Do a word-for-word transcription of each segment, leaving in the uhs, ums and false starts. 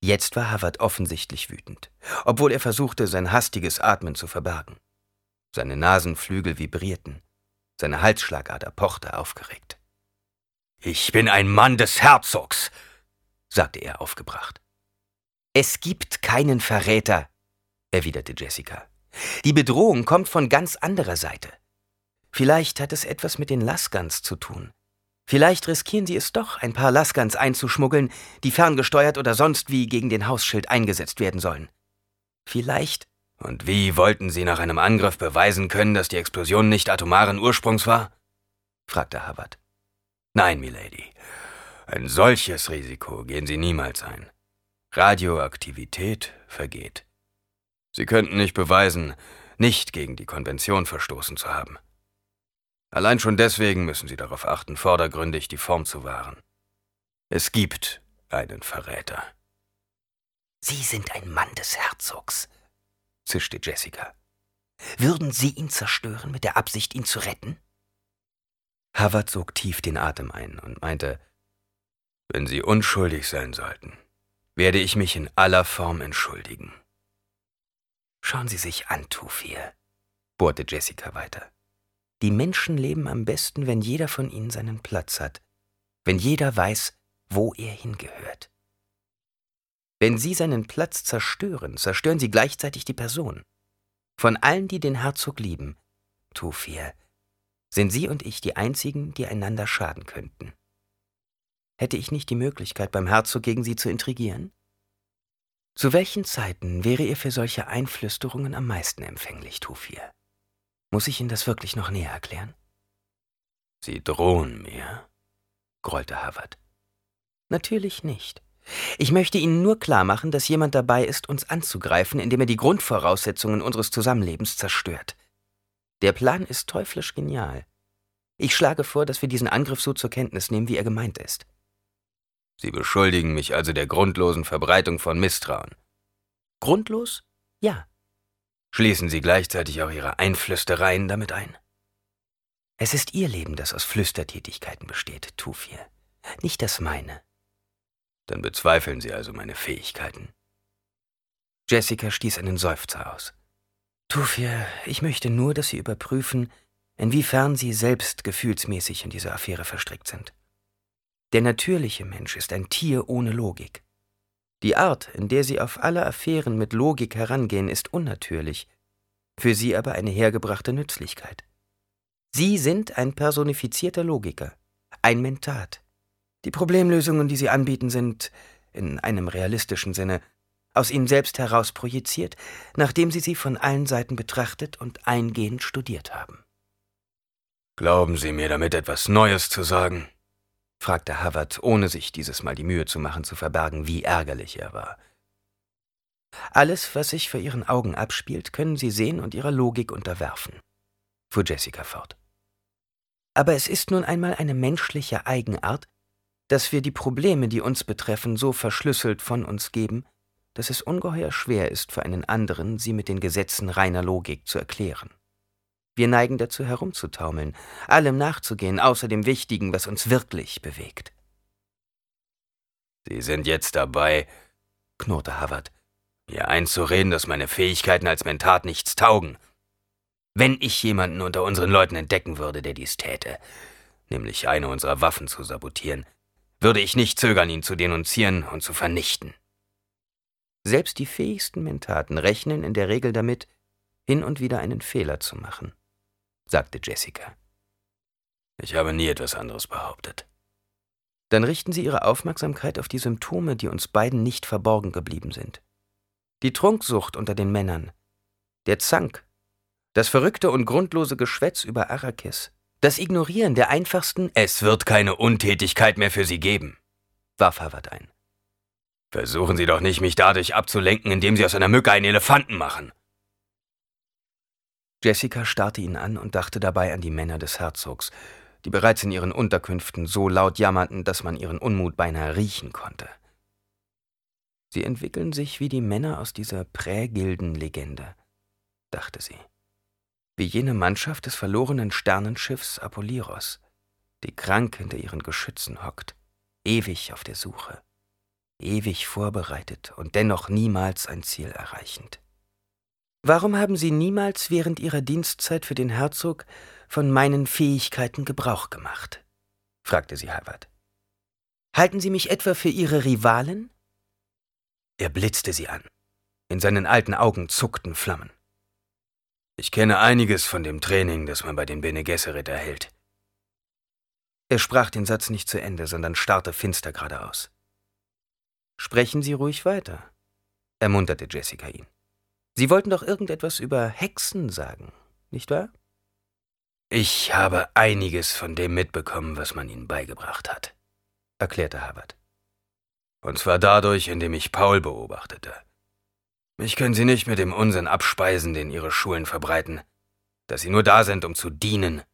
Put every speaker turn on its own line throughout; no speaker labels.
Jetzt war Havard offensichtlich wütend, obwohl er versuchte, sein hastiges Atmen zu verbergen. Seine Nasenflügel vibrierten, seine Halsschlagader pochte aufgeregt. »Ich bin ein Mann des Herzogs«, sagte er aufgebracht. »Es gibt keinen Verräter«, erwiderte Jessica. »Die Bedrohung kommt von ganz anderer Seite. Vielleicht hat es etwas mit den Lascans zu tun. Vielleicht riskieren sie es doch, ein paar Lascans einzuschmuggeln, die ferngesteuert oder sonst wie gegen den Hausschild eingesetzt werden sollen. Vielleicht...« »Und wie wollten Sie nach einem Angriff beweisen können, dass die Explosion nicht atomaren Ursprungs war?« fragte Havard. »Nein, Milady. Ein solches Risiko gehen Sie niemals ein. Radioaktivität vergeht. Sie könnten nicht beweisen, nicht gegen die Konvention verstoßen zu haben. Allein schon deswegen müssen Sie darauf achten, vordergründig die Form zu wahren. Es gibt einen Verräter.« »Sie sind ein Mann des Herzogs«, zischte Jessica. »Würden Sie ihn zerstören mit der Absicht, ihn zu retten?« Havard sog tief den Atem ein und meinte, »Wenn Sie unschuldig sein sollten, werde ich mich in aller Form entschuldigen.« »Schauen Sie sich an, Thufir«, bohrte Jessica weiter. »Die Menschen leben am besten, wenn jeder von ihnen seinen Platz hat, wenn jeder weiß, wo er hingehört. Wenn Sie seinen Platz zerstören, zerstören Sie gleichzeitig die Person. Von allen, die den Herzog lieben, Thufir, sind Sie und ich die einzigen, die einander schaden könnten. Hätte ich nicht die Möglichkeit, beim Herzog gegen Sie zu intrigieren? Zu welchen Zeiten wäre er für solche Einflüsterungen am meisten empfänglich, Thufir? Muss ich Ihnen das wirklich noch näher erklären?« »Sie drohen mir«, grollte Havard. »Natürlich nicht. Ich möchte Ihnen nur klar machen, dass jemand dabei ist, uns anzugreifen, indem er die Grundvoraussetzungen unseres Zusammenlebens zerstört. Der Plan ist teuflisch genial. Ich schlage vor, dass wir diesen Angriff so zur Kenntnis nehmen, wie er gemeint ist.« »Sie beschuldigen mich also der grundlosen Verbreitung von Misstrauen.« »Grundlos? Ja.« »Schließen Sie gleichzeitig auch Ihre Einflüstereien damit ein?« »Es ist Ihr Leben, das aus Flüstertätigkeiten besteht, Thufir, nicht das meine.« »Dann bezweifeln Sie also meine Fähigkeiten.« Jessica stieß einen Seufzer aus. »Thufir, ich möchte nur, dass Sie überprüfen, inwiefern Sie selbst gefühlsmäßig in diese Affäre verstrickt sind. Der natürliche Mensch ist ein Tier ohne Logik. Die Art, in der Sie auf alle Affären mit Logik herangehen, ist unnatürlich, für Sie aber eine hergebrachte Nützlichkeit. Sie sind ein personifizierter Logiker, ein Mentat. Die Problemlösungen, die Sie anbieten, sind, in einem realistischen Sinne, aus Ihnen selbst heraus projiziert, nachdem Sie sie von allen Seiten betrachtet und eingehend studiert haben.« »Glauben Sie mir damit etwas Neues zu sagen?« fragte Havard, ohne sich dieses Mal die Mühe zu machen, zu verbergen, wie ärgerlich er war. »Alles, was sich vor Ihren Augen abspielt, können Sie sehen und Ihrer Logik unterwerfen«, fuhr Jessica fort. »Aber es ist nun einmal eine menschliche Eigenart, dass wir die Probleme, die uns betreffen, so verschlüsselt von uns geben, dass es ungeheuer schwer ist für einen anderen, sie mit den Gesetzen reiner Logik zu erklären. Wir neigen dazu herumzutaumeln, allem nachzugehen, außer dem Wichtigen, was uns wirklich bewegt.« »Sie sind jetzt dabei«, knurrte Havard, »mir einzureden, dass meine Fähigkeiten als Mentat nichts taugen. Wenn ich jemanden unter unseren Leuten entdecken würde, der dies täte, nämlich eine unserer Waffen zu sabotieren, würde ich nicht zögern, ihn zu denunzieren und zu vernichten.« Selbst die fähigsten Mentaten rechnen in der Regel damit, hin und wieder einen Fehler zu machen, sagte Jessica. »Ich habe nie etwas anderes behauptet.« »Dann richten Sie Ihre Aufmerksamkeit auf die Symptome, die uns beiden nicht verborgen geblieben sind. Die Trunksucht unter den Männern, der Zank, das verrückte und grundlose Geschwätz über Arrakis, das Ignorieren der einfachsten...« »Es wird keine Untätigkeit mehr für Sie geben«, warf Havard ein. »Versuchen Sie doch nicht, mich dadurch abzulenken, indem Sie aus einer Mücke einen Elefanten machen.« Jessica starrte ihn an und dachte dabei an die Männer des Herzogs, die bereits in ihren Unterkünften so laut jammerten, dass man ihren Unmut beinahe riechen konnte. Sie entwickeln sich wie die Männer aus dieser Prägilden-Legende, dachte sie. Wie jene Mannschaft des verlorenen Sternenschiffs Apolyros, die krank hinter ihren Geschützen hockt, ewig auf der Suche, ewig vorbereitet und dennoch niemals ein Ziel erreichend. »Warum haben Sie niemals während Ihrer Dienstzeit für den Herzog von meinen Fähigkeiten Gebrauch gemacht?« fragte sie Hawat. »Halten Sie mich etwa für Ihre Rivalen?« Er blitzte sie an. In seinen alten Augen zuckten Flammen. »Ich kenne einiges von dem Training, das man bei den Bene Gesserit erhält.« Er sprach den Satz nicht zu Ende, sondern starrte finster geradeaus. »Sprechen Sie ruhig weiter«, ermunterte Jessica ihn. »Sie wollten doch irgendetwas über Hexen sagen, nicht wahr?« »Ich habe einiges von dem mitbekommen, was man ihnen beigebracht hat«, erklärte Hawat. »Und zwar dadurch, indem ich Paul beobachtete. Mich können Sie nicht mit dem Unsinn abspeisen, den Ihre Schulen verbreiten, dass sie nur da sind, um zu dienen.«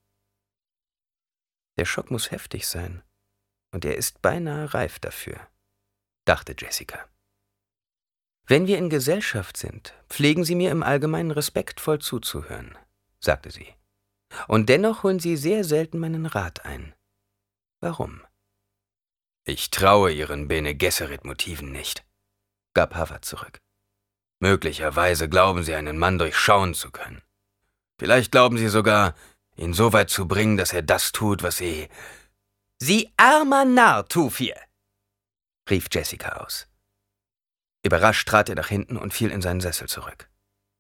»Der Schock muss heftig sein, und er ist beinahe reif dafür«, dachte Jessica. »Wenn wir in Gesellschaft sind, pflegen Sie mir im Allgemeinen respektvoll zuzuhören«, sagte sie. »Und dennoch holen Sie sehr selten meinen Rat ein. Warum?« »Ich traue Ihren Bene Gesserit-Motiven nicht«, gab Hawat zurück. »Möglicherweise glauben Sie, einen Mann durchschauen zu können. Vielleicht glauben Sie sogar, ihn so weit zu bringen, dass er das tut, was Sie...« »Sie armer Narr, Thufir«, rief Jessica aus. Überrascht trat er nach hinten und fiel in seinen Sessel zurück.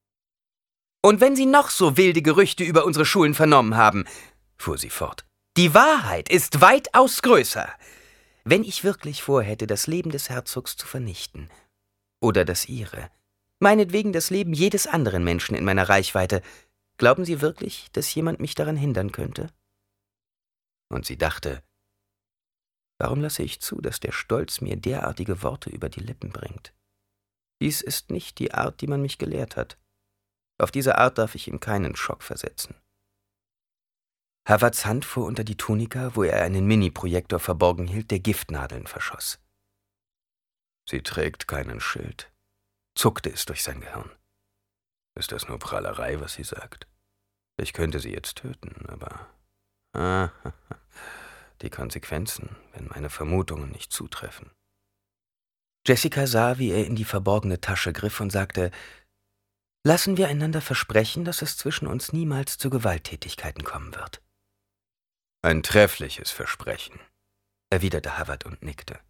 »Und wenn Sie noch so wilde Gerüchte über unsere Schulen vernommen haben«, fuhr sie fort, »die Wahrheit ist weitaus größer. Wenn ich wirklich vorhätte, das Leben des Herzogs zu vernichten, oder das Ihre, meinetwegen das Leben jedes anderen Menschen in meiner Reichweite, glauben Sie wirklich, dass jemand mich daran hindern könnte?« Und sie dachte, warum lasse ich zu, dass der Stolz mir derartige Worte über die Lippen bringt? Dies ist nicht die Art, die man mich gelehrt hat. Auf diese Art darf ich ihm keinen Schock versetzen. Hawats Hand fuhr unter die Tunika, wo er einen Mini-Projektor verborgen hielt, der Giftnadeln verschoss. »Sie trägt keinen Schild«, zuckte es durch sein Gehirn. »Ist das nur Prahlerei, was sie sagt? Ich könnte sie jetzt töten, aber... Ah, die Konsequenzen, wenn meine Vermutungen nicht zutreffen.« Jessica sah, wie er in die verborgene Tasche griff und sagte, »Lassen wir einander versprechen, dass es zwischen uns niemals zu Gewalttätigkeiten kommen wird.« »Ein treffliches Versprechen«, erwiderte Hawat und nickte.